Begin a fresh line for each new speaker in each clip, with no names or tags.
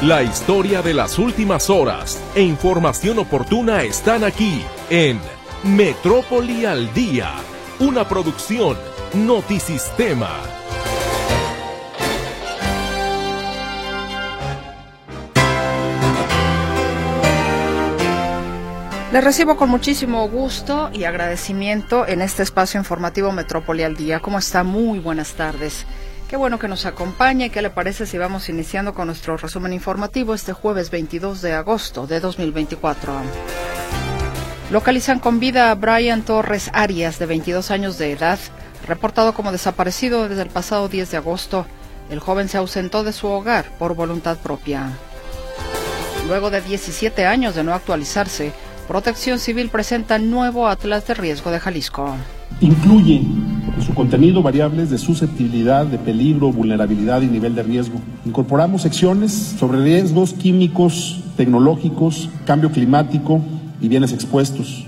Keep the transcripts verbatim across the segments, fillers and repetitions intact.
La historia de las últimas horas e información oportuna están aquí en Metrópoli al Día, una producción Notisistema.
Les recibo con muchísimo gusto y agradecimiento en este espacio informativo Metrópoli al Día. ¿Cómo está? Muy buenas tardes. Qué bueno que nos acompañe. ¿Qué le parece si vamos iniciando con nuestro resumen informativo este jueves veintidós de agosto de dos mil veinticuatro? Localizan con vida a Brian Torres Arias, de veintidós años de edad, reportado como desaparecido desde el pasado diez de agosto. El joven se ausentó de su hogar por voluntad propia. Luego de diecisiete años de no actualizarse, Protección Civil presenta nuevo Atlas de Riesgo de Jalisco.
Incluye en su contenido variables de susceptibilidad, de peligro, vulnerabilidad y nivel de riesgo. Incorporamos secciones sobre riesgos químicos, tecnológicos, cambio climático y bienes expuestos.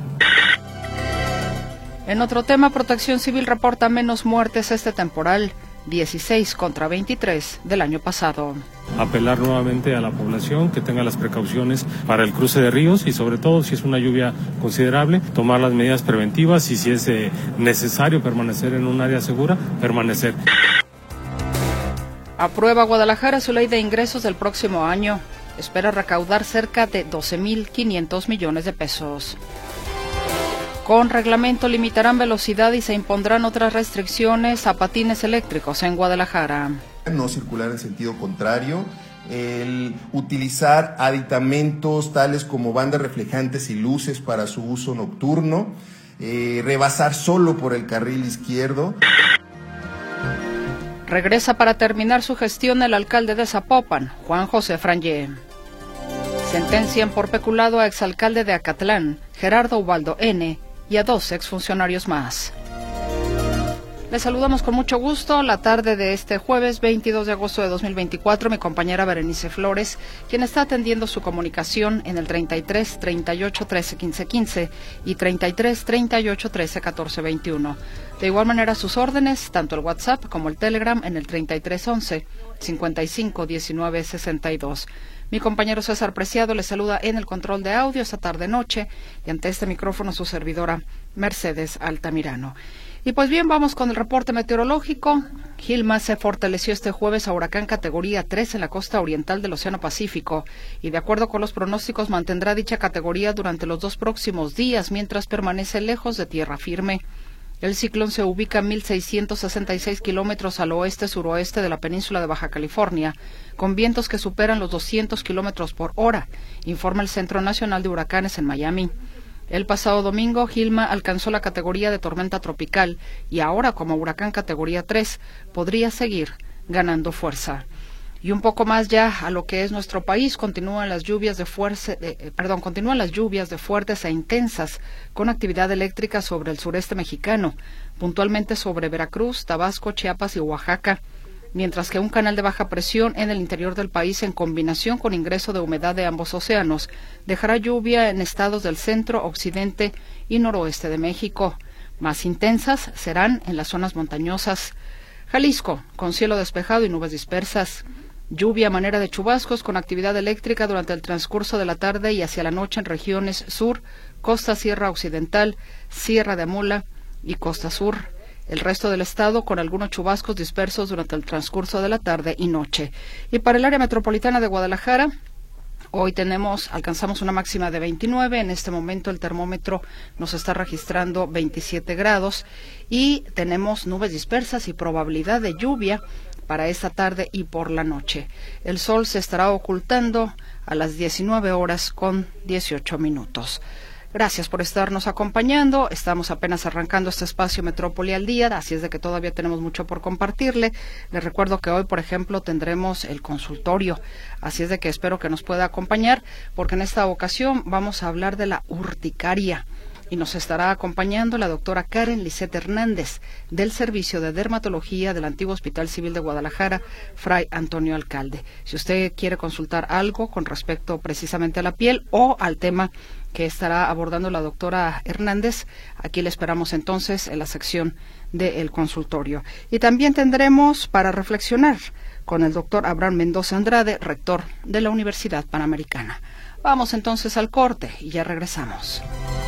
En otro tema, Protección Civil reporta menos muertes este temporal, dieciséis contra veintitrés del año pasado.
Apelar nuevamente a la población que tenga las precauciones para el cruce de ríos y sobre todo si es una lluvia considerable, tomar las medidas preventivas y si es eh, necesario permanecer en un área segura, permanecer.
Aprueba Guadalajara su ley de ingresos del próximo año. Espera recaudar cerca de doce mil quinientos millones de pesos. Con reglamento limitarán velocidad y se impondrán otras restricciones a patines eléctricos en Guadalajara.
No circular en sentido contrario, el utilizar aditamentos tales como bandas reflejantes y luces para su uso nocturno, eh, rebasar solo por el carril izquierdo.
Regresa para terminar su gestión el alcalde de Zapopan, Juan José Frangé. Sentencian por peculado a exalcalde de Acatlán, Gerardo Ubaldo N., y a dos exfuncionarios más. Les saludamos con mucho gusto la tarde de este jueves veintidós de agosto de dos mil veinticuatro, mi compañera Berenice Flores, quien está atendiendo su comunicación en el treinta y tres, treinta y ocho, trece, quince, quince y treinta y tres, treinta y ocho, trece, catorce, veintiuno. De igual manera sus órdenes, tanto el WhatsApp como el Telegram en el treinta y tres, once, cincuenta y cinco, diecinueve, sesenta y dos. Mi compañero César Preciado le saluda en el control de audio esta tarde-noche y ante este micrófono su servidora Mercedes Altamirano. Y pues bien, vamos con el reporte meteorológico. Gilma se fortaleció este jueves a huracán categoría tres en la costa oriental del Océano Pacífico y de acuerdo con los pronósticos mantendrá dicha categoría durante los dos próximos días mientras permanece lejos de tierra firme. El ciclón se ubica a mil seiscientos sesenta y seis kilómetros al oeste-suroeste de la península de Baja California, con vientos que superan los doscientos kilómetros por hora, informa el Centro Nacional de Huracanes en Miami. El pasado domingo, Gilma alcanzó la categoría de tormenta tropical y ahora, como huracán categoría tres, podría seguir ganando fuerza. Y un poco más ya a lo que es nuestro país, continúan las lluvias de fuerza, eh, perdón, continúan las lluvias de fuertes e intensas con actividad eléctrica sobre el sureste mexicano, puntualmente sobre Veracruz, Tabasco, Chiapas y Oaxaca, mientras que un canal de baja presión en el interior del país en combinación con ingreso de humedad de ambos océanos dejará lluvia en estados del centro, occidente y noroeste de México. Más intensas serán en las zonas montañosas. Jalisco, con cielo despejado y nubes dispersas. Lluvia a manera de chubascos con actividad eléctrica durante el transcurso de la tarde y hacia la noche en regiones sur, costa sierra occidental, Sierra de Amula y costa sur. El resto del estado con algunos chubascos dispersos durante el transcurso de la tarde y noche. Y para el área metropolitana de Guadalajara, hoy tenemos, alcanzamos una máxima de veintinueve, en este momento el termómetro nos está registrando veintisiete grados y tenemos nubes dispersas y probabilidad de lluvia para esta tarde y por la noche. El sol se estará ocultando a las diecinueve horas con dieciocho minutos. Gracias por estarnos acompañando. Estamos apenas arrancando este espacio Metrópoli al Día, así es de que todavía tenemos mucho por compartirle. Les recuerdo que hoy, por ejemplo, tendremos el consultorio, así es de que espero que nos pueda acompañar, porque en esta ocasión vamos a hablar de la urticaria. y nos estará acompañando la doctora Karen Lisette Hernández del Servicio de Dermatología del Antiguo Hospital Civil de Guadalajara, Fray Antonio Alcalde. Si usted quiere consultar algo con respecto precisamente a la piel o al tema que estará abordando la doctora Hernández, aquí le esperamos entonces en la sección del consultorio. Y también tendremos para reflexionar con el doctor Abraham Mendoza Andrade, rector de la Universidad Panamericana. Vamos entonces al corte y ya regresamos.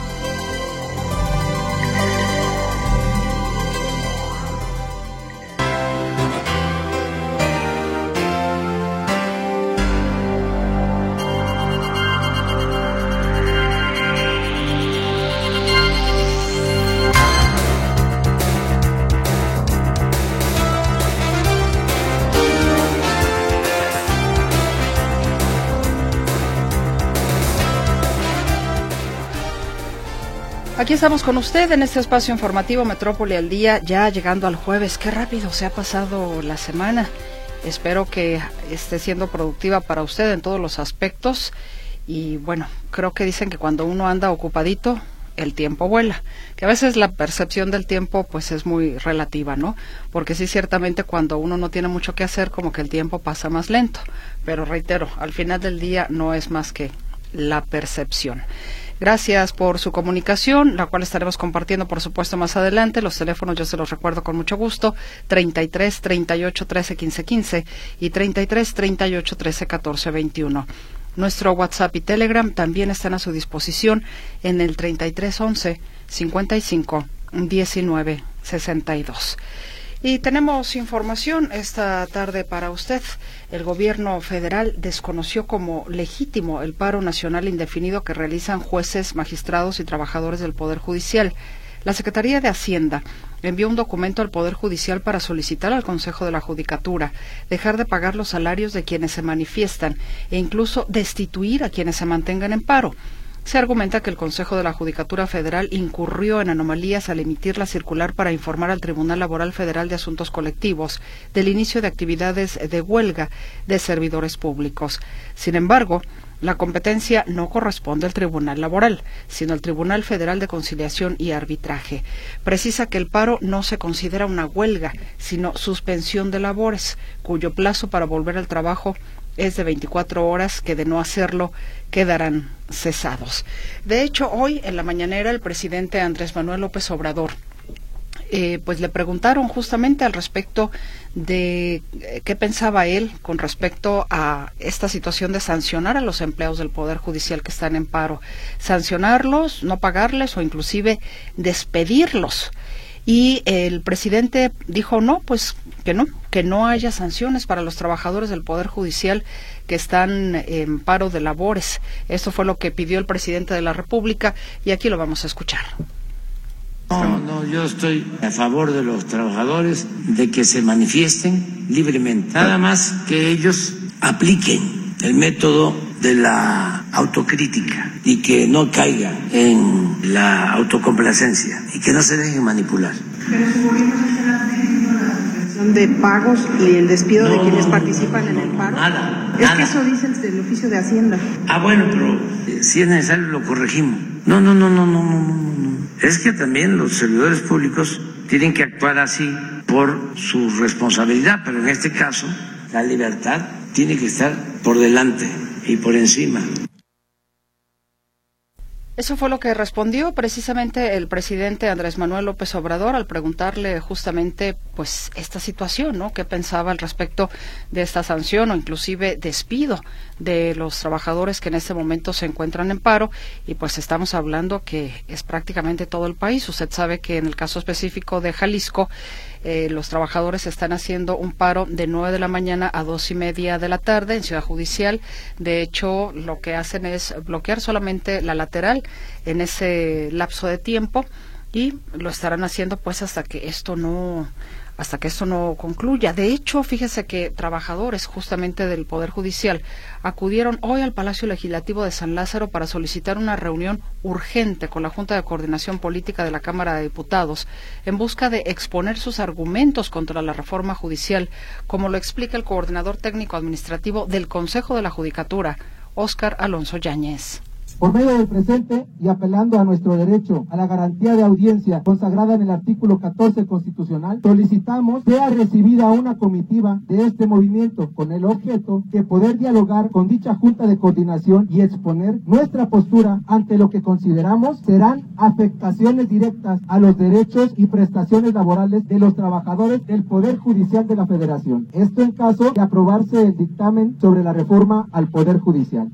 Aquí estamos con usted en este espacio informativo Metrópoli al Día, ya llegando al jueves. Qué rápido se ha pasado la semana. Espero que esté siendo productiva para usted en todos los aspectos. Y bueno, creo que dicen que cuando uno anda ocupadito, el tiempo vuela. Que a veces la percepción del tiempo pues es muy relativa, ¿no? Porque sí, ciertamente cuando uno no tiene mucho que hacer, como que el tiempo pasa más lento. Pero reitero, al final del día no es más que la percepción. Gracias por su comunicación, la cual estaremos compartiendo, por supuesto, más adelante. Los teléfonos yo se los recuerdo con mucho gusto, treinta y tres, treinta y ocho, trece, quince, quince y treinta y tres, treinta y ocho, trece, catorce, veintiuno. Nuestro WhatsApp y Telegram también están a su disposición en el treinta y tres, once, cincuenta y cinco, diecinueve, sesenta y dos. Y tenemos información esta tarde para usted. El gobierno federal desconoció como legítimo el paro nacional indefinido que realizan jueces, magistrados y trabajadores del Poder Judicial. La Secretaría de Hacienda envió un documento al Poder Judicial para solicitar al Consejo de la Judicatura dejar de pagar los salarios de quienes se manifiestan e incluso destituir a quienes se mantengan en paro. Se argumenta que el Consejo de la Judicatura Federal incurrió en anomalías al emitir la circular para informar al Tribunal Laboral Federal de Asuntos Colectivos del inicio de actividades de huelga de servidores públicos. Sin embargo, la competencia no corresponde al Tribunal Laboral, sino al Tribunal Federal de Conciliación y Arbitraje. Precisa que el paro no se considera una huelga, sino suspensión de labores, cuyo plazo para volver al trabajo es de veinticuatro horas, que de no hacerlo quedarán cesados. De hecho, hoy en la mañanera el presidente Andrés Manuel López Obrador eh, pues le preguntaron justamente al respecto de eh, qué pensaba él con respecto a esta situación de sancionar a los empleados del Poder Judicial que están en paro, sancionarlos, no pagarles o inclusive despedirlos. Y el presidente dijo no, pues que no, que no haya sanciones para los trabajadores del Poder Judicial que están en paro de labores. Esto fue lo que pidió el presidente de la República y aquí lo vamos a escuchar.
No, no, yo estoy a favor de los trabajadores, de que se manifiesten libremente. Nada más que ellos apliquen el método de la autocrítica y que no caigan en la autocomplacencia y que no se dejen manipular.
Pero su gobierno no estará defendiendo la suspensión de pagos y el despido no, de quienes no, participan no, no, en el paro.
Nada.
Es
nada.
que eso dice el, el oficio de Hacienda.
Ah, bueno, pero eh, si es necesario lo corregimos. No, no, no, no, no, no, no, no. Es que también los servidores públicos tienen que actuar así por su responsabilidad, pero en este caso la libertad tiene que estar por delante y por encima.
Eso fue lo que respondió precisamente el presidente Andrés Manuel López Obrador al preguntarle justamente pues esta situación, ¿no? ¿Qué pensaba al respecto de esta sanción o inclusive despido de los trabajadores que en este momento se encuentran en paro? Y pues estamos hablando que es prácticamente todo el país. Usted sabe que en el caso específico de Jalisco, Eh, los trabajadores están haciendo un paro de nueve de la mañana a dos y media de la tarde en Ciudad Judicial. De hecho, lo que hacen es bloquear solamente la lateral en ese lapso de tiempo y lo estarán haciendo pues hasta que esto no hasta que esto no concluya. De hecho, fíjese que trabajadores justamente del Poder Judicial acudieron hoy al Palacio Legislativo de San Lázaro para solicitar una reunión urgente con la Junta de Coordinación Política de la Cámara de Diputados en busca de exponer sus argumentos contra la reforma judicial, como lo explica el coordinador técnico administrativo del Consejo de la Judicatura, Óscar Alonso Yáñez.
Por medio del presente y apelando a nuestro derecho a la garantía de audiencia consagrada en el artículo catorce constitucional, solicitamos sea recibida una comitiva de este movimiento con el objeto de poder dialogar con dicha Junta de Coordinación y exponer nuestra postura ante lo que consideramos serán afectaciones directas a los derechos y prestaciones laborales de los trabajadores del Poder Judicial de la Federación. Esto en caso de aprobarse el dictamen sobre la reforma al Poder Judicial.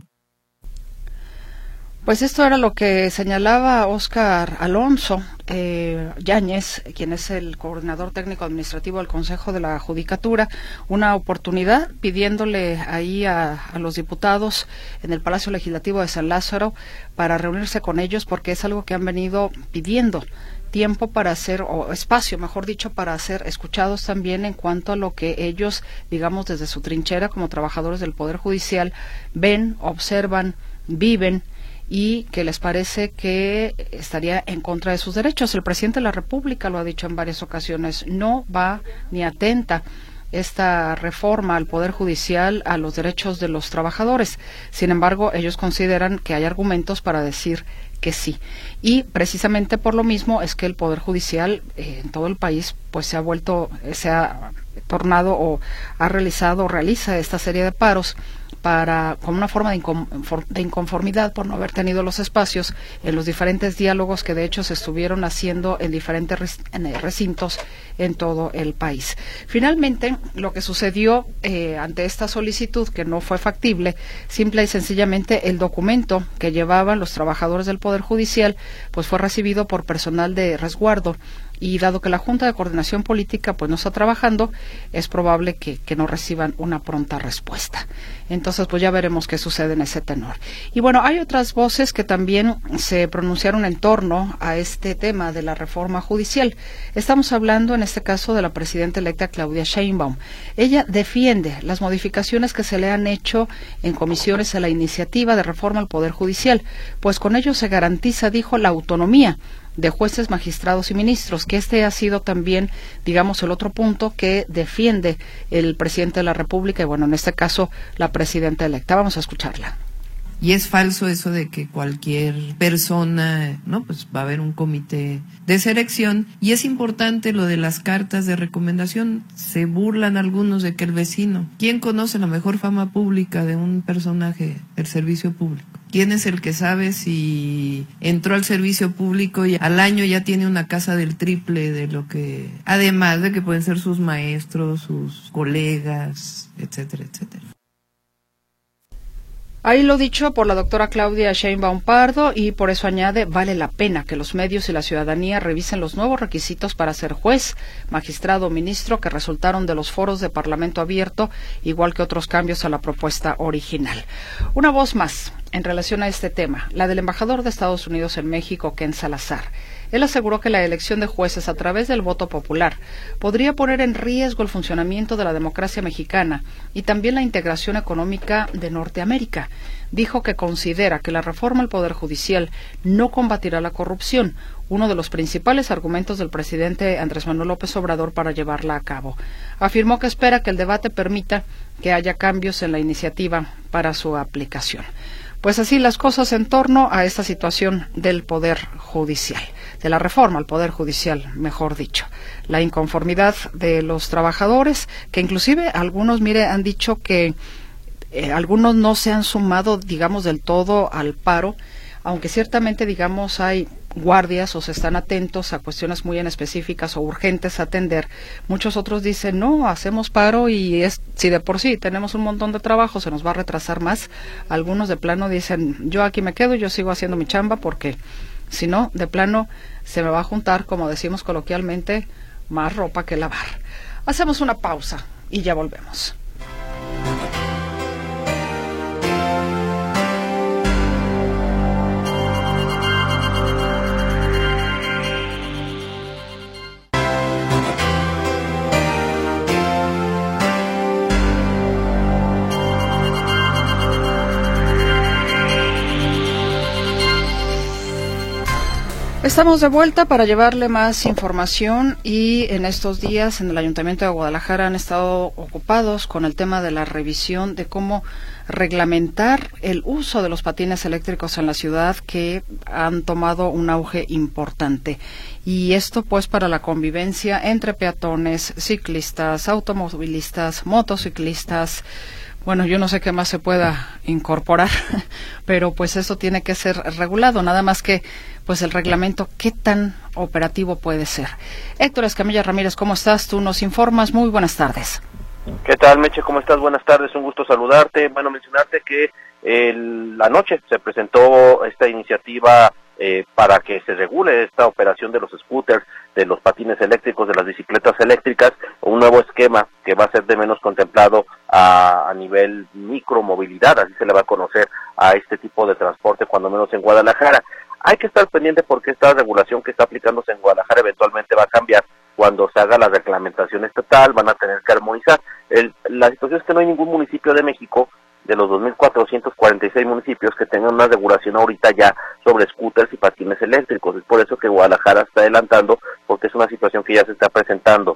Pues esto era lo que señalaba Óscar Alonso eh, Yáñez, quien es el coordinador técnico administrativo del Consejo de la Judicatura, una oportunidad pidiéndole ahí a, a los diputados en el Palacio Legislativo de San Lázaro para reunirse con ellos, porque es algo que han venido pidiendo tiempo para hacer, o espacio, mejor dicho, para ser escuchados también en cuanto a lo que ellos, digamos, desde su trinchera como trabajadores del Poder Judicial, ven, observan, viven, y que les parece que estaría en contra de sus derechos. El presidente de la República lo ha dicho en varias ocasiones, no va ni atenta esta reforma al Poder Judicial a los derechos de los trabajadores. Sin embargo, ellos consideran que hay argumentos para decir que sí. Y precisamente por lo mismo es que el Poder Judicial eh, en todo el país pues se ha vuelto, se ha tornado o ha realizado o realiza esta serie de paros para, como una forma de, inconfor, de inconformidad por no haber tenido los espacios en los diferentes diálogos que de hecho se estuvieron haciendo en diferentes recintos en todo el país. Finalmente, lo que sucedió eh, ante esta solicitud, que no fue factible, simple y sencillamente el documento que llevaban los trabajadores del Poder Judicial, pues fue recibido por personal de resguardo, y dado que la Junta de Coordinación Política pues no está trabajando, es probable que, que no reciban una pronta respuesta. Entonces, pues ya veremos qué sucede en ese tenor. Y bueno, hay otras voces que también se pronunciaron en torno a este tema de la reforma judicial. Estamos hablando en este caso de la presidenta electa Claudia Sheinbaum. Ella defiende las modificaciones que se le han hecho en comisiones a la iniciativa de reforma al Poder Judicial, pues con ello se garantiza, dijo, la autonomía de jueces, magistrados y ministros, que este ha sido también, digamos, el otro punto que defiende el presidente de la República y, bueno, en este caso, la presidenta electa. Vamos a escucharla.
Y es falso eso de que cualquier persona, no, pues va a haber un comité de selección. Y es importante lo de las cartas de recomendación. Se burlan algunos de que el vecino. ¿Quién conoce la mejor fama pública de un personaje del servicio público? ¿Quién es el que sabe si entró al servicio público y al año ya tiene una casa del triple de lo que... Además de que pueden ser sus maestros, sus colegas, etcétera, etcétera.
Ahí lo dicho por la doctora Claudia Sheinbaum Pardo, y por eso añade, vale la pena que los medios y la ciudadanía revisen los nuevos requisitos para ser juez, magistrado o ministro que resultaron de los foros de Parlamento Abierto, igual que otros cambios a la propuesta original. Una voz más en relación a este tema, la del embajador de Estados Unidos en México, Ken Salazar. Él aseguró que la elección de jueces a través del voto popular podría poner en riesgo el funcionamiento de la democracia mexicana y también la integración económica de Norteamérica. Dijo que considera que la reforma al Poder Judicial no combatirá la corrupción, uno de los principales argumentos del presidente Andrés Manuel López Obrador para llevarla a cabo. Afirmó que espera que el debate permita que haya cambios en la iniciativa para su aplicación. Pues así las cosas en torno a esta situación del Poder Judicial, de la reforma al Poder Judicial, mejor dicho. La inconformidad de los trabajadores, que inclusive algunos, mire, han dicho que eh, algunos no se han sumado, digamos, del todo al paro, aunque ciertamente, digamos, hay guardias o se están atentos a cuestiones muy en específicas o urgentes a atender. Muchos otros dicen, no, hacemos paro y es si de por sí tenemos un montón de trabajo, se nos va a retrasar más. Algunos de plano dicen, yo aquí me quedo, yo sigo haciendo mi chamba porque si no, de plano se me va a juntar, como decimos coloquialmente, más ropa que lavar. Hacemos una pausa y ya volvemos. Estamos de vuelta para llevarle más información y en estos días en el Ayuntamiento de Guadalajara han estado ocupados con el tema de la revisión de cómo reglamentar el uso de los patines eléctricos en la ciudad, que han tomado un auge importante. Y esto pues para la convivencia entre peatones, ciclistas, automovilistas, motociclistas. Bueno, yo no sé qué más se pueda incorporar, pero pues eso tiene que ser regulado, nada más que pues el reglamento, ¿qué tan operativo puede ser? Héctor Escamilla Ramírez, ¿cómo estás? Tú nos informas, muy buenas tardes.
¿Qué tal, Meche? ¿Cómo estás? Buenas tardes, un gusto saludarte. Bueno, mencionarte que el, la noche se presentó esta iniciativa eh, para que se regule esta operación de los scooters, de los patines eléctricos, de las bicicletas eléctricas, un nuevo esquema que va a ser de menos contemplado a, a nivel micromovilidad, así se le va a conocer a este tipo de transporte, cuando menos en Guadalajara. Hay que estar pendiente porque esta regulación que está aplicándose en Guadalajara eventualmente va a cambiar. Cuando se haga la reglamentación estatal, van a tener que armonizar. El, la situación es que no hay ningún municipio de México, de los dos mil cuatrocientos cuarenta y seis municipios, que tengan una regulación ahorita ya sobre scooters y patines eléctricos. Es por eso que Guadalajara está adelantando, porque es una situación que ya se está presentando.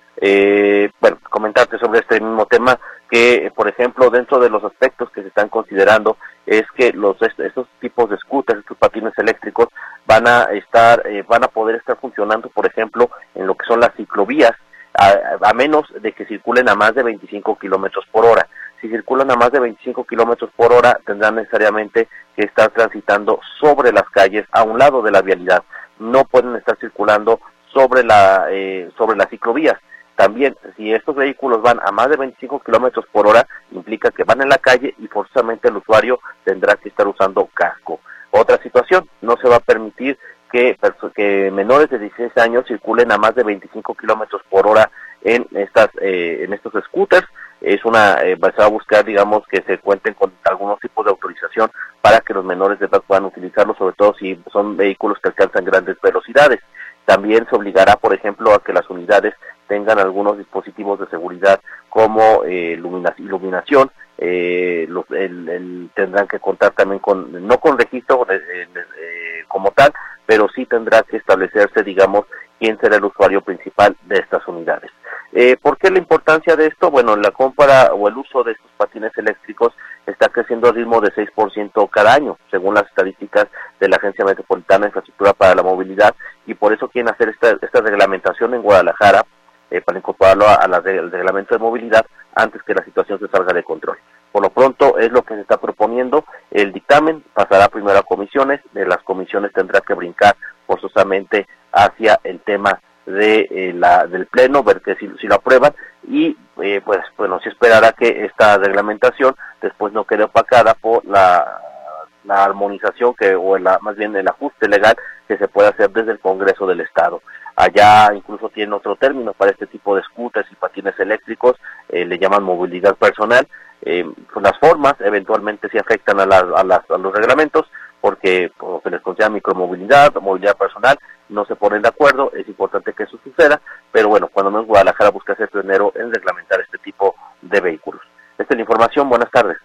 Eh, bueno, comentarte sobre este mismo tema, que por ejemplo dentro de los aspectos que se están considerando es que los estos tipos de scooters, estos patines eléctricos van a estar, eh, van a poder estar funcionando, por ejemplo, en lo que son las ciclovías, a, a menos de que circulen a más de veinticinco kilómetros por hora. Si circulan a más de veinticinco kilómetros por hora, tendrán necesariamente que estar transitando sobre las calles, a un lado de la vialidad. No pueden estar circulando sobre la eh, sobre las ciclovías. También, si estos vehículos van a más de veinticinco kilómetros por hora, implica que van en la calle y forzosamente el usuario tendrá que estar usando casco. Otra situación, no se va a permitir que, que menores de dieciséis años circulen a más de veinticinco kilómetros por hora en estas eh, en estos scooters. Es una eh, se va a buscar, digamos, que se cuenten con algunos tipos de autorización para que los menores de edad puedan utilizarlo, sobre todo si son vehículos que alcanzan grandes velocidades. También se obligará, por ejemplo, a que las unidades tengan algunos dispositivos de seguridad como eh, iluminación, eh, los, el, el, tendrán que contar también con, no con registro eh, eh, como tal, pero sí tendrá que establecerse, digamos, quién será el usuario principal de estas unidades. Eh, ¿Por qué la importancia de esto? Bueno, la compra o el uso de estos patines eléctricos está creciendo a ritmo de seis por ciento cada año, según las estadísticas de la Agencia Metropolitana de Infraestructura para la Movilidad, y por eso quieren hacer esta, esta reglamentación en Guadalajara, eh, para incorporarlo a, a la de, al reglamento de movilidad antes que la situación se salga de control. Por lo pronto es lo que se está proponiendo. El dictamen pasará primero a comisiones, de las comisiones tendrá que brincar forzosamente hacia el tema de eh, la del pleno, ver que si, si lo aprueban, y eh, pues bueno, se esperará que esta reglamentación después no quede opacada por la, la armonización que o la, más bien el ajuste legal que se puede hacer desde el Congreso del Estado. Allá incluso tienen otro término para este tipo de scooters y patines eléctricos, eh, le llaman movilidad personal. Eh, pues las formas eventualmente sí afectan a, la, a, las, a los reglamentos, porque como se les considera micromovilidad o movilidad personal, no se ponen de acuerdo. Es importante que eso suceda, pero bueno, cuando menos Guadalajara busca ser pionero en reglamentar este tipo de vehículos. Esta es la información, buenas tardes.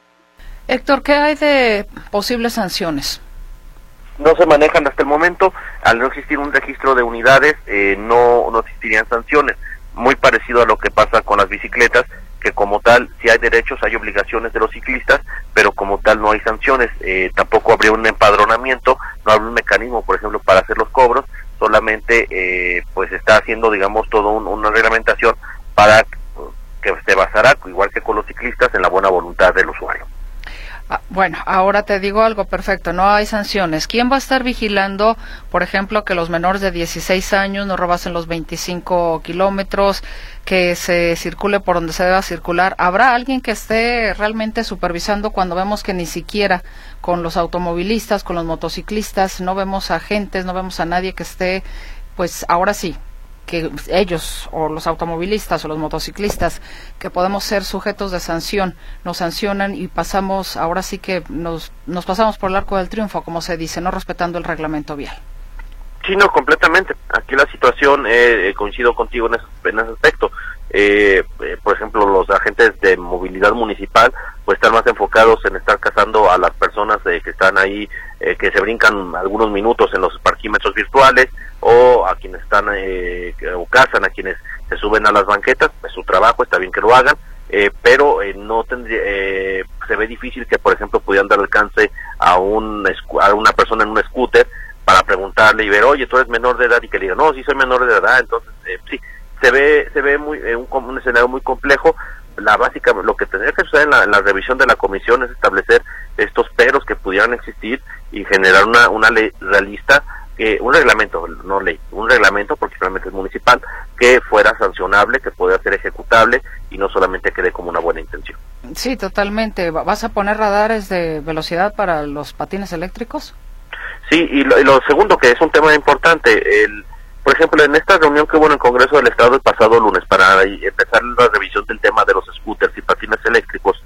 Héctor, ¿qué hay de posibles sanciones?
No se manejan hasta el momento. Al no existir un registro de unidades, eh, no, no existirían sanciones. Muy parecido a lo que pasa con las bicicletas, que como tal, si hay derechos, hay obligaciones de los ciclistas, pero como tal no hay sanciones. Eh, tampoco habría un empadronamiento, no habría un mecanismo, por ejemplo, para hacer los cobros. Solamente eh, pues está haciendo, digamos, todo un, una reglamentación para que se basará, igual que con los ciclistas, en la buena voluntad del usuario.
Ah, bueno, ahora te digo algo perfecto, no hay sanciones. ¿Quién va a estar vigilando, por ejemplo, que los menores de dieciséis años no robasen los veinticinco kilómetros, que se circule por donde se deba circular? ¿Habrá alguien que esté realmente supervisando cuando vemos que ni siquiera con los automovilistas, con los motociclistas, no vemos agentes, no vemos a nadie que esté, pues ahora sí, que ellos o los automovilistas o los motociclistas que podemos ser sujetos de sanción, nos sancionan y pasamos, ahora sí que nos, nos pasamos por el arco del triunfo, como se dice, no respetando el reglamento vial?
Sí, no, completamente. Aquí la situación, eh, coincido contigo en ese, en ese aspecto. Eh, eh, por ejemplo, los agentes de movilidad municipal pues están más enfocados en estar cazando a las personas eh, que están ahí eh, que se brincan algunos minutos en los parquímetros virtuales, o a quienes están eh, o cazan a quienes se suben a las banquetas. Es su trabajo, está bien que lo hagan, eh, pero eh, no tendría, eh, se ve difícil que, por ejemplo, pudieran dar alcance a, un, a una persona en un scooter para preguntarle y ver, oye, tú eres menor de edad, y que le diga, no, sí soy menor de edad. Entonces, eh, sí, se ve se ve muy eh, un, un escenario muy complejo. La básica, lo que tendría que suceder en la, en la revisión de la comisión es establecer estos peros que pudieran existir y generar una, una ley realista, que un reglamento, no ley, un reglamento, porque realmente es municipal, que fuera sancionable, que pueda ser ejecutable y no solamente quede como una buena intención.
Sí, totalmente. ¿Vas a poner radares de velocidad para los patines eléctricos?
Sí, y lo, y lo segundo, que es un tema importante, el por ejemplo, en esta reunión que hubo en el Congreso del Estado el pasado lunes para empezar la revisión del tema de los scooters y patines eléctricos,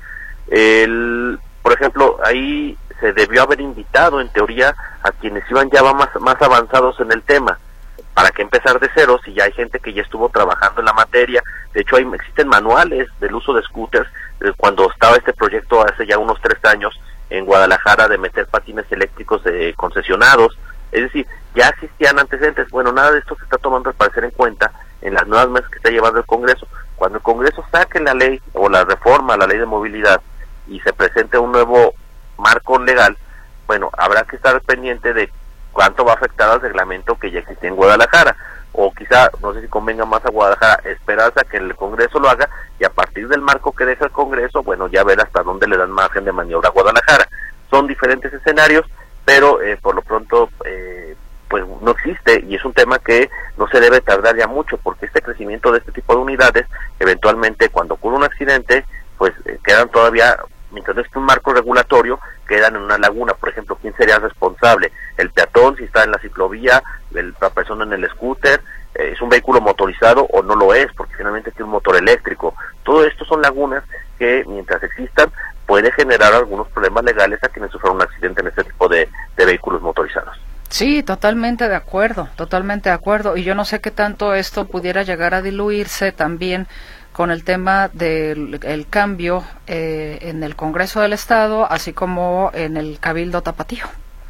el, por ejemplo, ahí se debió haber invitado, en teoría, a quienes iban ya más, más avanzados en el tema. ¿Para qué empezar de cero si ya hay gente que ya estuvo trabajando en la materia? De hecho, hay, existen manuales del uso de scooters. Eh, cuando estaba este proyecto hace ya unos tres años en Guadalajara de meter patines eléctricos eh, concesionados, es decir, ya existían antecedentes. Bueno, nada de esto se está tomando al parecer en cuenta en las nuevas mesas que está llevando el Congreso. Cuando el Congreso saque la ley o la reforma a la ley de movilidad y se presente un nuevo marco legal, bueno, habrá que estar pendiente de cuánto va a afectar al reglamento que ya existe en Guadalajara, o quizá, no sé si convenga más a Guadalajara esperarse a que el Congreso lo haga, y a partir del marco que deja el Congreso, bueno, ya ver hasta dónde le dan margen de maniobra a Guadalajara. Son diferentes escenarios, pero eh, por lo pronto eh, pues no existe, y es un tema que no se debe tardar ya mucho, porque este crecimiento de este tipo de unidades, eventualmente cuando ocurre un accidente, pues eh, quedan todavía, mientras no existe un marco regulatorio, quedan en una laguna. Por ejemplo, ¿quién sería responsable? El peatón, si está en la ciclovía, el, la persona en el scooter, eh, es un vehículo motorizado o no lo es, porque finalmente tiene un motor eléctrico. Todo esto son lagunas que, mientras existan, puede generar algunos problemas legales a quienes sufran un accidente en este tipo de, de vehículos motorizados.
Sí, totalmente de acuerdo, totalmente de acuerdo. Y yo no sé qué tanto esto pudiera llegar a diluirse también con el tema del el cambio eh, en el Congreso del Estado, así como en el Cabildo Tapatío.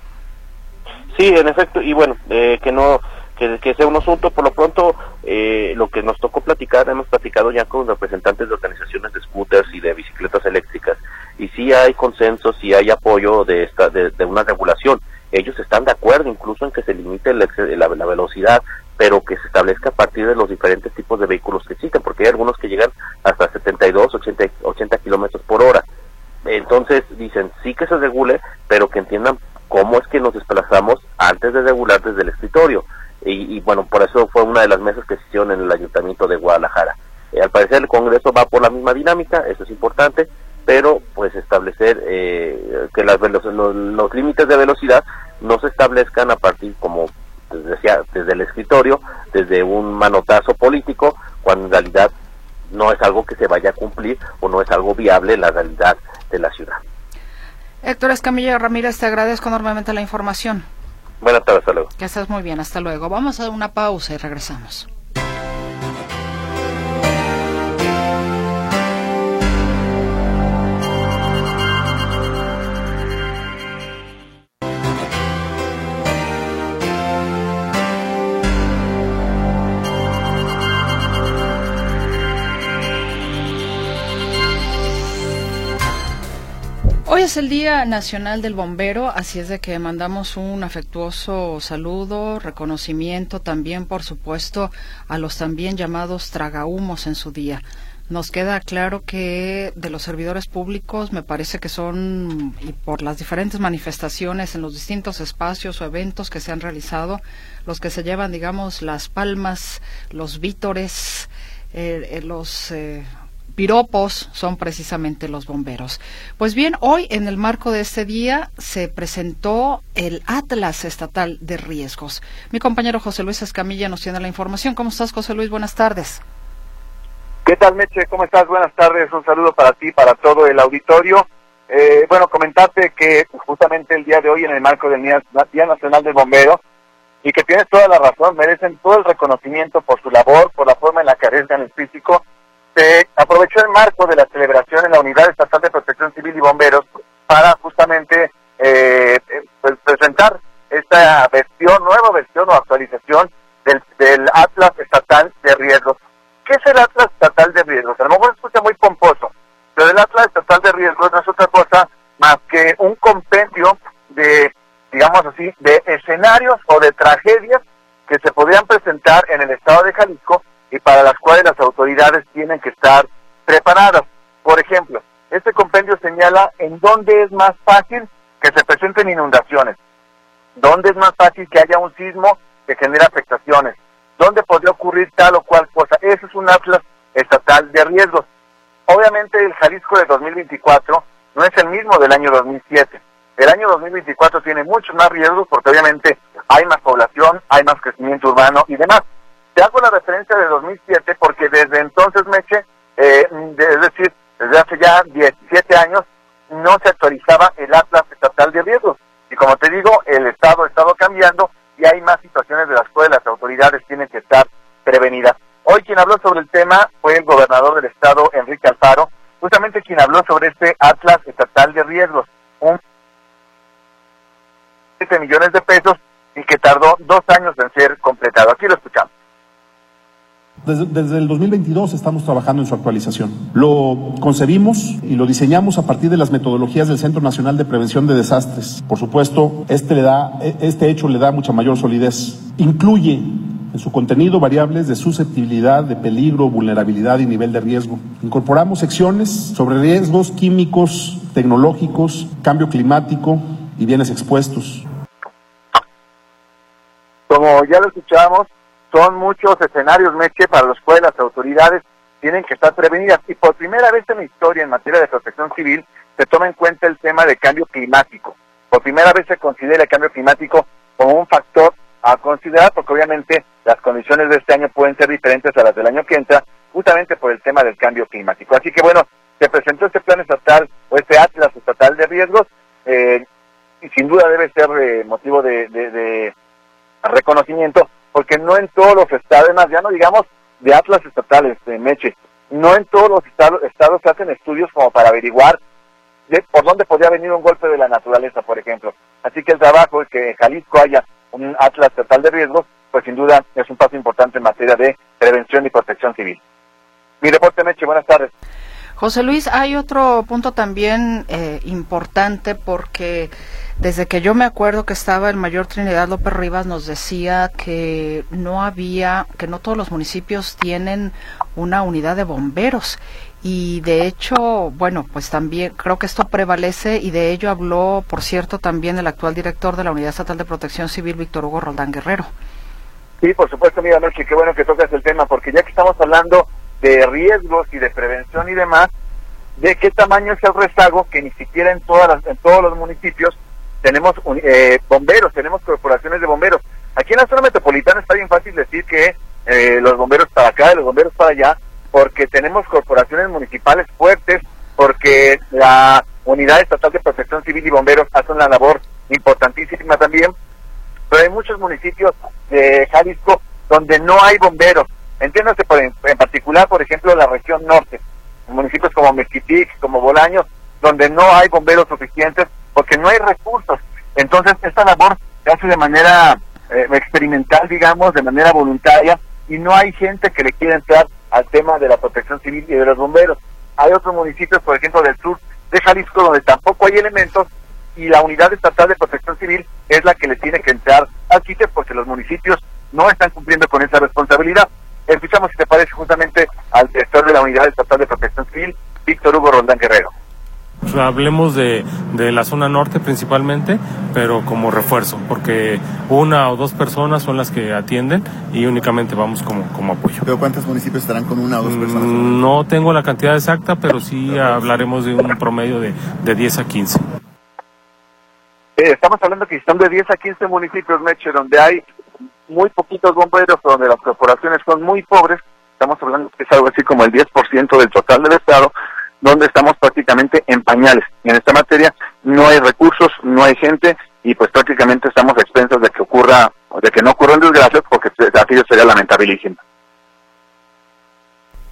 Sí, en efecto, y bueno, eh, que no que, que sea un asunto. Por lo pronto, eh, lo que nos tocó platicar, hemos platicado ya con representantes de organizaciones de scooters y de bicicletas eléctricas, y sí hay consenso, sí hay apoyo de esta de, de una regulación. Ellos están de acuerdo incluso en que se limite la, la, la velocidad, pero que se establezca a partir de los diferentes tipos de vehículos que existen, porque hay algunos que llegan hasta setenta y dos, ochenta, ochenta kilómetros por hora. Entonces dicen, sí que se regule, pero que entiendan cómo es que nos desplazamos antes de regular desde el escritorio. Y, y bueno, por eso fue una de las mesas que se hicieron en el Ayuntamiento de Guadalajara. Eh, al parecer el Congreso va por la misma dinámica, eso es importante, pero pues establecer eh, que las los, los límites de velocidad no se establezcan a partir, como decía, desde el escritorio, desde un manotazo político, cuando en realidad no es algo que se vaya a cumplir o no es algo viable en la realidad de la ciudad.
Héctor Escamilla Ramírez, te agradezco enormemente la información.
Buenas tardes, hasta luego.
Que estés muy bien, hasta luego. Vamos a una pausa y regresamos. Hoy es el Día Nacional del Bombero, así es de que mandamos un afectuoso saludo, reconocimiento también, por supuesto, a los también llamados tragahumos en su día. Nos queda claro que de los servidores públicos me parece que son, y por las diferentes manifestaciones en los distintos espacios o eventos que se han realizado, los que se llevan, digamos, las palmas, los vítores, eh, los... Eh, piropos son precisamente los bomberos. Pues bien, hoy en el marco de este día se presentó el Atlas Estatal de Riesgos. Mi compañero José Luis Escamilla nos tiene la información. ¿Cómo estás, José Luis? Buenas tardes.
¿Qué tal, Meche? ¿Cómo estás? Buenas tardes. Un saludo para ti, para todo el auditorio. Eh, bueno, comentarte que justamente el día de hoy, en el marco del Día, Día Nacional del Bombero, y que tienes toda la razón, merecen todo el reconocimiento por su labor, por la forma en la que arriesgan el físico. Se aprovechó el marco de la celebración en la Unidad Estatal de Protección Civil y Bomberos para justamente eh, pues, pues, presentar esta versión, nueva versión o actualización del, del Atlas Estatal de Riesgos. ¿Qué es el Atlas Estatal de Riesgos? A lo mejor se escucha muy pomposo, pero el Atlas Estatal de Riesgos no es otra cosa más que un compendio de, digamos así, de escenarios o de tragedias que se podrían presentar en el estado de Jalisco y para las cuales las autoridades tienen que estar preparadas. Por ejemplo, este compendio señala en dónde es más fácil que se presenten inundaciones, dónde es más fácil que haya un sismo que genere afectaciones, dónde podría ocurrir tal o cual cosa. Ese es un Atlas Estatal de Riesgos. Obviamente el Jalisco de dos mil veinticuatro no es el mismo del año dos mil siete. El año dos mil veinticuatro tiene muchos más riesgos porque obviamente hay más población, hay más crecimiento urbano y demás. Te hago la referencia de dos mil siete porque desde entonces, Meche, eh, de, es decir, desde hace ya diecisiete años, no se actualizaba el Atlas Estatal de Riesgos. Y como te digo, el Estado ha estado cambiando y hay más situaciones de las cuales las autoridades tienen que estar prevenidas. Hoy quien habló sobre el tema fue el gobernador del Estado, Enrique Alfaro, justamente quien habló sobre este Atlas Estatal de Riesgos, un siete millones de pesos y que tardó dos años en ser completado. Aquí lo escuchamos.
Desde, desde el dos mil veintidós estamos trabajando en su actualización. Lo concebimos y lo diseñamos a partir de las metodologías del Centro Nacional de Prevención de Desastres. Por supuesto, este, le da, este hecho le da mucha mayor solidez. Incluye en su contenido variables de susceptibilidad, de peligro, vulnerabilidad y nivel de riesgo. Incorporamos secciones sobre riesgos químicos, tecnológicos, cambio climático y bienes expuestos.
Como ya lo escuchamos, son muchos escenarios, Meche, para los cuales las autoridades tienen que estar prevenidas. Y por primera vez en la historia, en materia de protección civil, se toma en cuenta el tema de cambio climático. Por primera vez se considera el cambio climático como un factor a considerar, porque obviamente las condiciones de este año pueden ser diferentes a las del año que entra, justamente por el tema del cambio climático. Así que bueno, se presentó este plan estatal, o este Atlas Estatal de Riesgos, eh, y sin duda debe ser eh, motivo de, de, de reconocimiento, porque no en todos los estados, además ya no digamos de Atlas estatales, de Meche, no en todos los estados, estados se hacen estudios como para averiguar de por dónde podría venir un golpe de la naturaleza, por ejemplo. Así que el trabajo es que en Jalisco haya un Atlas Estatal de Riesgos, pues sin duda es un paso importante en materia de prevención y protección civil. Mi reporte, Meche, buenas tardes.
José Luis, hay otro punto también eh, importante porque desde que yo me acuerdo que estaba el mayor Trinidad López Rivas nos decía que no había, que no todos los municipios tienen una unidad de bomberos y de hecho, bueno, pues también creo que esto prevalece y de ello habló, por cierto, también el actual director de la Unidad Estatal de Protección Civil, Víctor Hugo Roldán Guerrero.
Sí, por supuesto, mira, Melchi, qué bueno que tocas el tema, porque ya que estamos hablando de riesgos y de prevención y demás, de qué tamaño es el rezago que ni siquiera en todas las, en todos los municipios tenemos eh, bomberos, tenemos corporaciones de bomberos. Aquí en la zona metropolitana está bien fácil decir que eh, los bomberos para acá, los bomberos para allá, porque tenemos corporaciones municipales fuertes, porque la Unidad Estatal de Protección Civil y Bomberos hace una labor importantísima también, pero hay muchos municipios de Jalisco donde no hay bomberos. Entiéndase, por en, en particular, por ejemplo, la región norte, municipios como Mezquitic, como Bolaños, donde no hay bomberos suficientes porque no hay recursos. Entonces, esta labor se hace de manera eh, experimental, digamos, de manera voluntaria, y no hay gente que le quiera entrar al tema de la protección civil y de los bomberos. Hay otros municipios, por ejemplo, del sur de Jalisco, donde tampoco hay elementos, y la Unidad Estatal de Protección Civil es la que le tiene que entrar al quite porque los municipios no están cumpliendo con esa responsabilidad. Escuchamos, si te parece, justamente al director de la Unidad Estatal de Protección Civil, Víctor Hugo Roldán Guerrero.
Pues hablemos de, de la zona norte principalmente, pero como refuerzo, porque una o dos personas son las que atienden y únicamente vamos como, como apoyo.
¿Pero cuántos municipios estarán con una o dos personas?
Mm, no tengo la cantidad exacta, pero sí hablaremos de un promedio de, de diez a quince.
Eh, estamos hablando que están de diez a quince municipios, Meche, donde hay muy poquitos bomberos, donde las corporaciones son muy pobres. Estamos hablando que es algo así como el diez por ciento del total del estado, donde estamos prácticamente en pañales. Y en esta materia no hay recursos, no hay gente, y pues prácticamente estamos a expensas de que ocurra, de que no ocurran desgracias, porque aquello sería lamentabilísimo.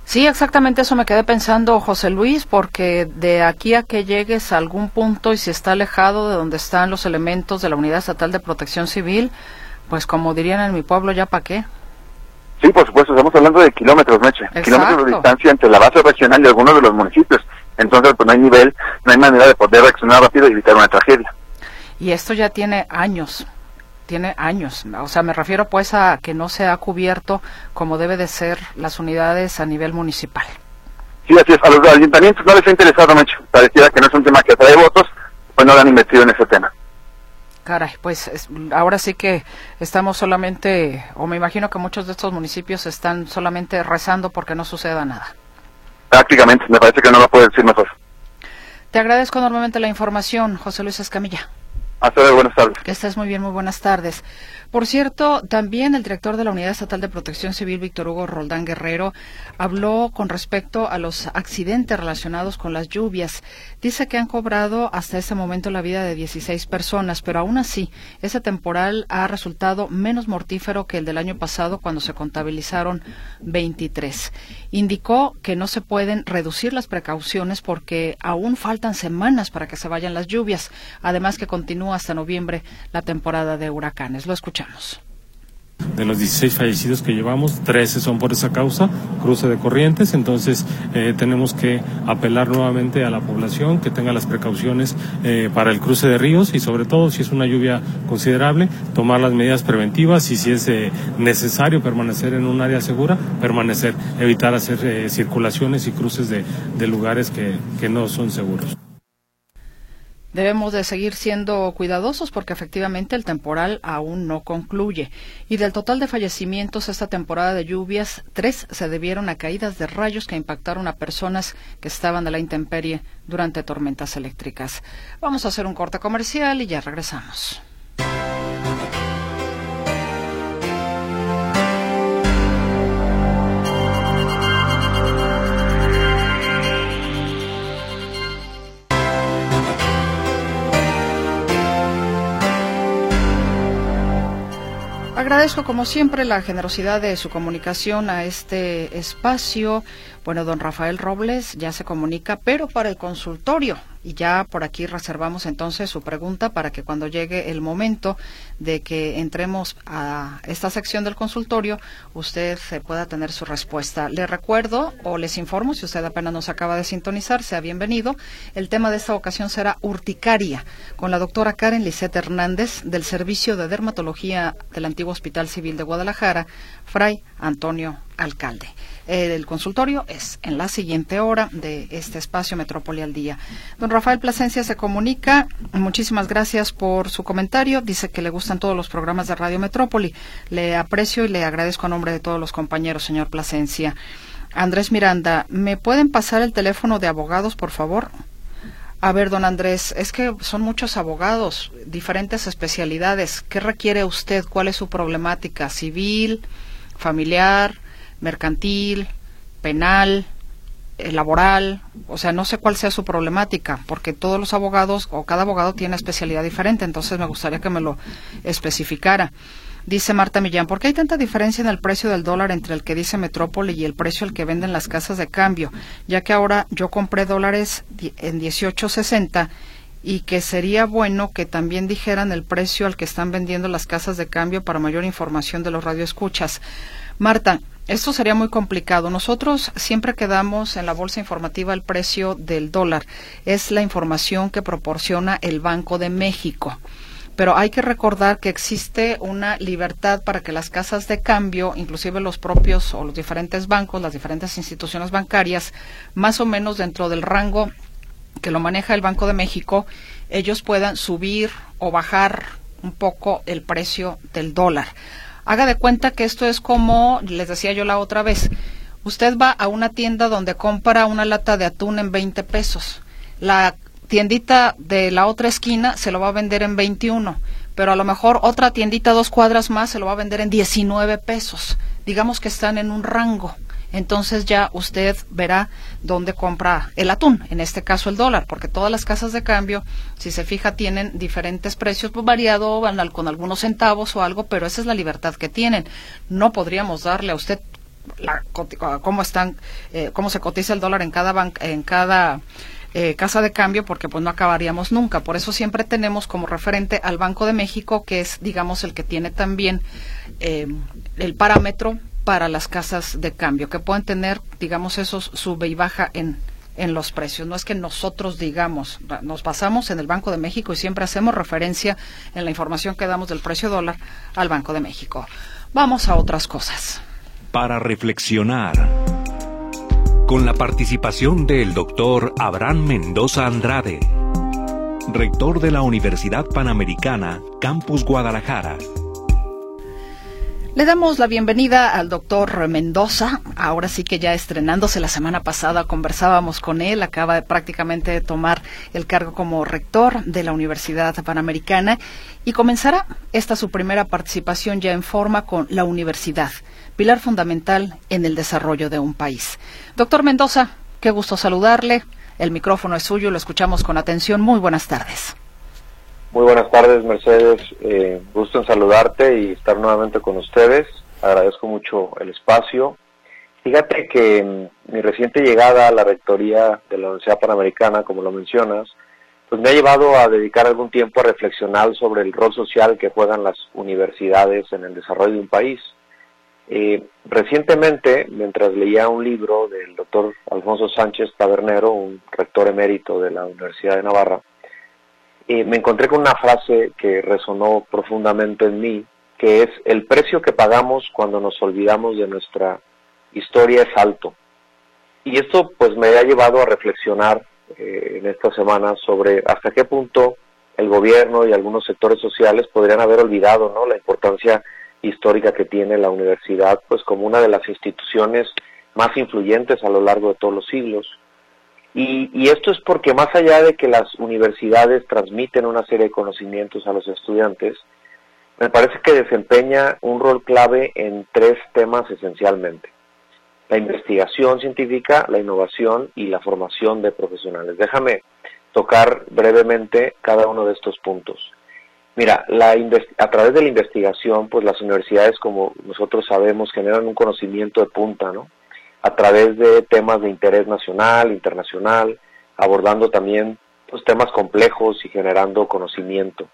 Sí, exactamente eso me quedé pensando, José Luis, porque de aquí a que llegues a algún punto y si está alejado de donde están los elementos de la Unidad Estatal de Protección Civil, pues como dirían en mi pueblo, ¿ya para qué?
Sí, por supuesto, estamos hablando de kilómetros, Meche.
Exacto.
Kilómetros de distancia entre la base regional y algunos de los municipios. Entonces, pues no hay nivel, no hay manera de poder reaccionar rápido y evitar una tragedia.
Y esto ya tiene años. Tiene años, o sea, me refiero pues a que no se ha cubierto como debe de ser las unidades a nivel municipal.
Sí, así es, a los ayuntamientos no les ha interesado mucho, pareciera que no es un tema que atrae votos, pues no le han invertido en ese tema.
Caray, pues es, ahora sí que estamos solamente, o me imagino que muchos de estos municipios están solamente rezando porque no suceda nada.
Prácticamente, me parece que no lo puedo decir mejor.
Te agradezco enormemente la información, José Luis Escamilla.
Hasta luego, buenas tardes.
Que estés muy bien, muy buenas tardes. Por cierto, también el director de la Unidad Estatal de Protección Civil, Víctor Hugo Roldán Guerrero, habló con respecto a los accidentes relacionados con las lluvias. Dice que han cobrado hasta ese momento la vida de dieciséis personas, pero aún así, ese temporal ha resultado menos mortífero que el del año pasado, cuando se contabilizaron veintitrés. Indicó que no se pueden reducir las precauciones porque aún faltan semanas para que se vayan las lluvias, además que continúa hasta noviembre la temporada de huracanes. Lo escuchamos.
De los dieciséis fallecidos que llevamos, trece son por esa causa, cruce de corrientes, entonces eh, tenemos que apelar nuevamente a la población que tenga las precauciones eh, para el cruce de ríos y sobre todo si es una lluvia considerable, tomar las medidas preventivas y si es eh, necesario permanecer en un área segura, permanecer, evitar hacer eh, circulaciones y cruces de, de lugares que, que no son seguros.
Debemos de seguir siendo cuidadosos porque efectivamente el temporal aún no concluye. Y del total de fallecimientos esta temporada de lluvias, tres se debieron a caídas de rayos que impactaron a personas que estaban a la intemperie durante tormentas eléctricas. Vamos a hacer un corte comercial y ya regresamos. Agradezco como siempre la generosidad de su comunicación a este espacio. Bueno, don Rafael Robles ya se comunica, pero para el consultorio. Y ya por aquí reservamos entonces su pregunta para que cuando llegue el momento de que entremos a esta sección del consultorio, usted se pueda tener su respuesta. Le recuerdo o les informo, si usted apenas nos acaba de sintonizar, sea bienvenido. El tema de esta ocasión será urticaria, con la doctora Karen Lisette Hernández, del Servicio de Dermatología del Antiguo Hospital Civil de Guadalajara, Fray Antonio Alcalde. El consultorio es en la siguiente hora de este espacio Metrópoli al Día. Don Rafael Plasencia se comunica. Muchísimas gracias por su comentario. Dice que le gustan todos los programas de Radio Metrópoli. Le aprecio y le agradezco a nombre de todos los compañeros, señor Plasencia. Andrés Miranda, ¿me pueden pasar el teléfono de abogados, por favor? A ver, don Andrés, es que son muchos abogados, diferentes especialidades. ¿Qué requiere usted? ¿Cuál es su problemática? ¿Civil, familiar, mercantil, penal, eh, laboral? O sea, no sé cuál sea su problemática, porque todos los abogados o cada abogado tiene especialidad diferente, entonces me gustaría que me lo especificara. Dice Marta Millán, ¿por qué hay tanta diferencia en el precio del dólar entre el que dice Metrópoli y el precio al que venden las casas de cambio? Ya que ahora yo compré dólares en dieciocho sesenta y que sería bueno que también dijeran el precio al que están vendiendo las casas de cambio para mayor información de los radioescuchas. Marta, esto sería muy complicado. Nosotros siempre quedamos en la bolsa informativa el precio del dólar. Es la información que proporciona el Banco de México. Pero hay que recordar que existe una libertad para que las casas de cambio, inclusive los propios o los diferentes bancos, las diferentes instituciones bancarias, más o menos dentro del rango que lo maneja el Banco de México, ellos puedan subir o bajar un poco el precio del dólar. Haga de cuenta que esto es como, les decía yo la otra vez, usted va a una tienda donde compra una lata de atún en veinte pesos. La tiendita de la otra esquina se lo va a vender en veintiuno, pero a lo mejor otra tiendita dos cuadras más se lo va a vender en diecinueve pesos. Digamos que están en un rango. Entonces ya usted verá dónde compra el atún, en este caso el dólar, porque todas las casas de cambio, si se fija, tienen diferentes precios, pues variado, van con algunos centavos o algo, pero esa es la libertad que tienen. No podríamos darle a usted la, cómo están, eh, cómo se cotiza el dólar en cada banca, en cada eh, casa de cambio, porque pues no acabaríamos nunca. Por eso siempre tenemos como referente al Banco de México, que es, digamos, el que tiene también eh, el parámetro para las casas de cambio, que pueden tener, digamos, esos sube y baja en en los precios. No es que nosotros digamos, nos basamos en el Banco de México y siempre hacemos referencia en la información que damos del precio dólar al Banco de México. Vamos a otras cosas.
Para reflexionar, con la participación del doctor Abraham Mendoza Andrade, rector de la Universidad Panamericana, Campus Guadalajara.
Le damos la bienvenida al doctor Mendoza, ahora sí que ya estrenándose. La semana pasada conversábamos con él, acaba de prácticamente de tomar el cargo como rector de la Universidad Panamericana y comenzará esta su primera participación ya en forma con la universidad, pilar fundamental en el desarrollo de un país. Doctor Mendoza, qué gusto saludarle, el micrófono es suyo, lo escuchamos con atención. Muy buenas tardes.
Muy buenas tardes, Mercedes. Eh, gusto en saludarte y estar nuevamente con ustedes. Agradezco mucho el espacio. Fíjate que mm, mi reciente llegada a la rectoría de la Universidad Panamericana, como lo mencionas, pues me ha llevado a dedicar algún tiempo a reflexionar sobre el rol social que juegan las universidades en el desarrollo de un país. Eh, recientemente, mientras leía un libro del doctor Alfonso Sánchez Tabernero, un rector emérito de la Universidad de Navarra, Eh, me encontré con una frase que resonó profundamente en mí, que es: el precio que pagamos cuando nos olvidamos de nuestra historia es alto. Y esto pues me ha llevado a reflexionar eh, en esta semana sobre hasta qué punto el gobierno y algunos sectores sociales podrían haber olvidado, ¿no?, la importancia histórica que tiene la universidad, pues como una de las instituciones más influyentes a lo largo de todos los siglos. Y, y esto es porque más allá de que las universidades transmiten una serie de conocimientos a los estudiantes, me parece que desempeña un rol clave en tres temas esencialmente: la investigación científica, la innovación y la formación de profesionales. Déjame tocar brevemente cada uno de estos puntos. Mira, la a través de la investigación, pues las universidades, como nosotros sabemos, generan un conocimiento de punta, ¿no?, a través de temas de interés nacional, internacional, abordando también pues, temas complejos y generando conocimiento.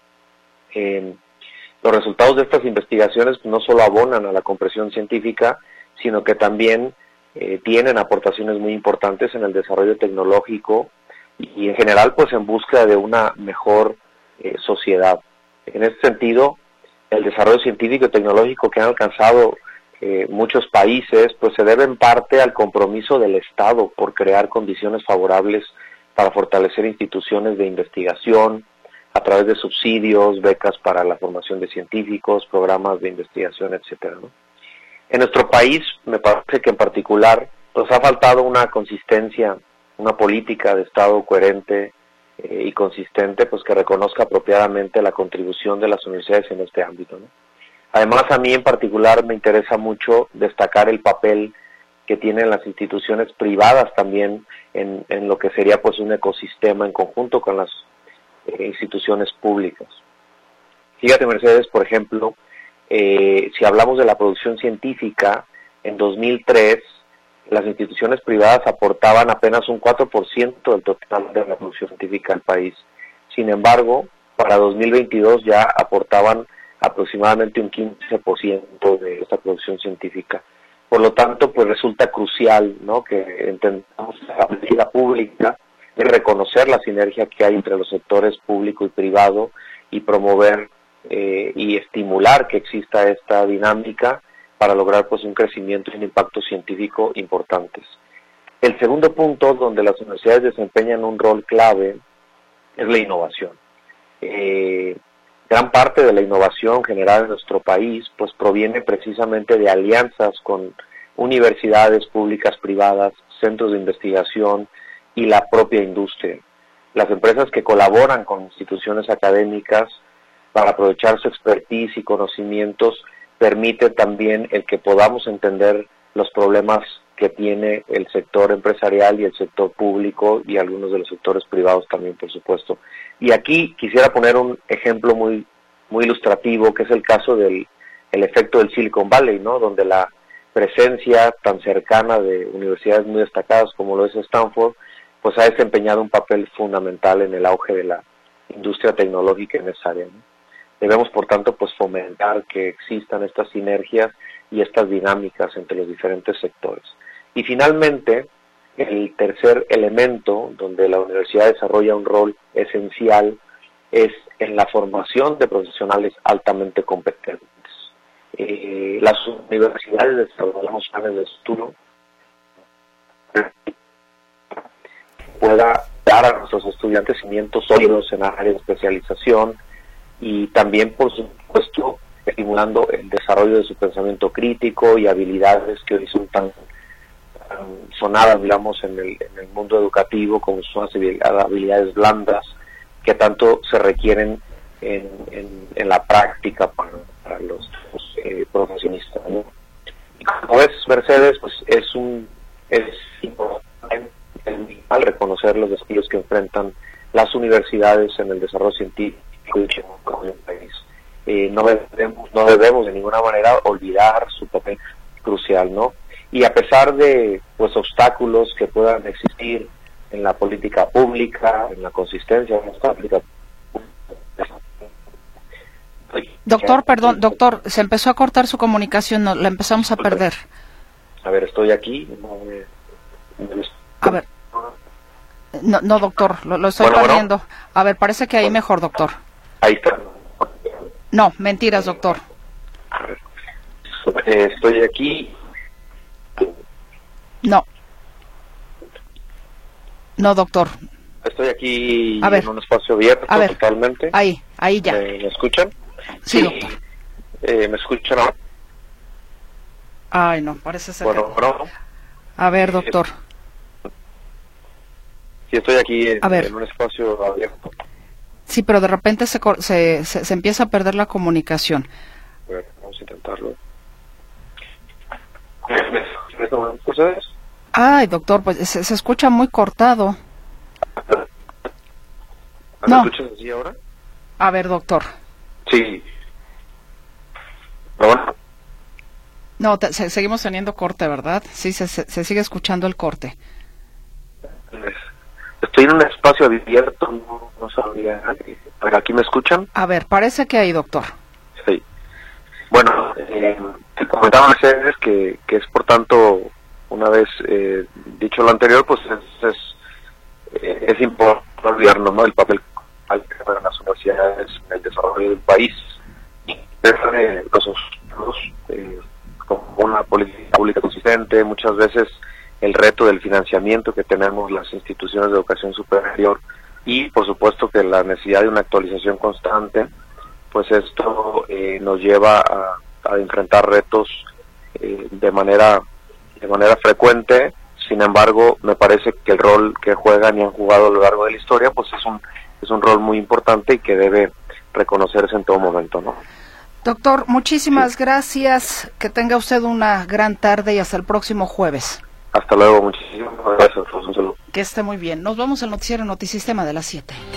Eh, los resultados de estas investigaciones no solo abonan a la comprensión científica, sino que también eh, tienen aportaciones muy importantes en el desarrollo tecnológico y, y en general pues en busca de una mejor eh, sociedad. En este sentido, el desarrollo científico y tecnológico que han alcanzado Eh, muchos países, pues se debe en parte al compromiso del Estado por crear condiciones favorables para fortalecer instituciones de investigación a través de subsidios, becas para la formación de científicos, programas de investigación, etcétera, ¿no? En nuestro país, me parece que en particular, pues ha faltado una consistencia, una política de Estado coherente eh, y consistente, pues que reconozca apropiadamente la contribución de las universidades en este ámbito, ¿no? Además, a mí en particular me interesa mucho destacar el papel que tienen las instituciones privadas también en, en lo que sería pues un ecosistema en conjunto con las eh, instituciones públicas. Fíjate, Mercedes, por ejemplo, eh, si hablamos de la producción científica, en dos mil tres las instituciones privadas aportaban apenas un cuatro por ciento del total de la producción científica del país. Sin embargo, para dos mil veintidós ya aportaban aproximadamente un quince por ciento de esta producción científica. Por lo tanto, pues resulta crucial, ¿no?, que entendamos la política pública y reconocer la sinergia que hay entre los sectores público y privado y promover eh, y estimular que exista esta dinámica para lograr pues un crecimiento y un impacto científico importantes. El segundo punto donde las universidades desempeñan un rol clave es la innovación. Eh, Gran parte de la innovación generada en nuestro país pues proviene precisamente de alianzas con universidades públicas, privadas, centros de investigación y la propia industria. Las empresas que colaboran con instituciones académicas para aprovechar su expertise y conocimientos permite también el que podamos entender los problemas que tiene el sector empresarial y el sector público y algunos de los sectores privados también, por supuesto. Y aquí quisiera poner un ejemplo muy muy ilustrativo, que es el caso del el efecto del Silicon Valley, ¿no?, donde la presencia tan cercana de universidades muy destacadas como lo es Stanford, pues ha desempeñado un papel fundamental en el auge de la industria tecnológica en esa área, ¿no? Debemos, por tanto, pues fomentar que existan estas sinergias y estas dinámicas entre los diferentes sectores. Y finalmente, el tercer elemento donde la universidad desarrolla un rol esencial es en la formación de profesionales altamente competentes. Eh, las universidades desarrollamos planes de estudio pueda dar a nuestros estudiantes cimientos sólidos en áreas de especialización y también, por supuesto, estimulando el desarrollo de su pensamiento crítico y habilidades que hoy son tan, tan sonadas, digamos, en el, en el mundo educativo, como son las habilidades blandas que tanto se requieren en, en, en la práctica para, para los, los eh, profesionistas, ¿no? Y como ves, Mercedes, pues es un es importante al reconocer los desafíos que enfrentan las universidades en el desarrollo científico y el país. Eh, no debemos, no debemos de ninguna manera olvidar su papel crucial, ¿no? Y a pesar de pues obstáculos que puedan existir en la política pública, en la consistencia de nuestra política pública.
Doctor, perdón, doctor, se empezó a cortar su comunicación, no, la empezamos a perder.
A ver, estoy aquí. No me, me...
A ver. No, no, doctor, lo, lo estoy bueno, perdiendo. Bueno. A ver, parece que ahí mejor, doctor.
Ahí está.
No, mentiras, doctor.
A ver. Eh, estoy aquí.
No. No, doctor.
Estoy aquí
a ver.
en un espacio abierto
a ver.
totalmente.
Ahí, ahí ya.
¿Me, ¿me escuchan?
Sí, sí, doctor.
Eh, ¿Me escuchan ahora?
Ay, no, parece ser
bueno,
que...
Bueno,
a ver, doctor.
Eh, sí, estoy aquí en,
a ver.
en un espacio abierto.
Sí, pero de repente se, se, se, se empieza a perder la comunicación.
A ver, vamos a intentarlo. ¿Me escuchas?
Ay, doctor, pues se, se escucha muy cortado.
¿Me
no.
escuchas así ahora?
A ver, doctor.
Sí. ¿Ahora?
No, te, se, seguimos teniendo corte, ¿verdad? Sí, se, se, se sigue escuchando el corte.
Estoy en un espacio abierto, no, no sabía. ¿Aquí me escuchan?
A ver, parece que hay, doctor.
Sí. Bueno, eh, te comentaba Mercedes que, que es por tanto, una vez eh, dicho lo anterior, pues es, es, eh, es importante olvidarnos, ¿no?, del papel que juegan las universidades en el desarrollo del país. Y desde los obstáculos, eh, como una política pública consistente, muchas veces el reto del financiamiento que tenemos las instituciones de educación superior y por supuesto que la necesidad de una actualización constante, pues esto eh, nos lleva a, a enfrentar retos eh, de manera de manera frecuente. Sin embargo, me parece que el rol que juegan y han jugado a lo largo de la historia, pues es un es un rol muy importante y que debe reconocerse en todo momento, ¿no?
Doctor, muchísimas sí. gracias. Que tenga usted una gran tarde y hasta el próximo jueves.
Hasta luego, muchísimas gracias. Un saludo.
Que esté muy bien. Nos vamos al noticiero Notisistema de las siete.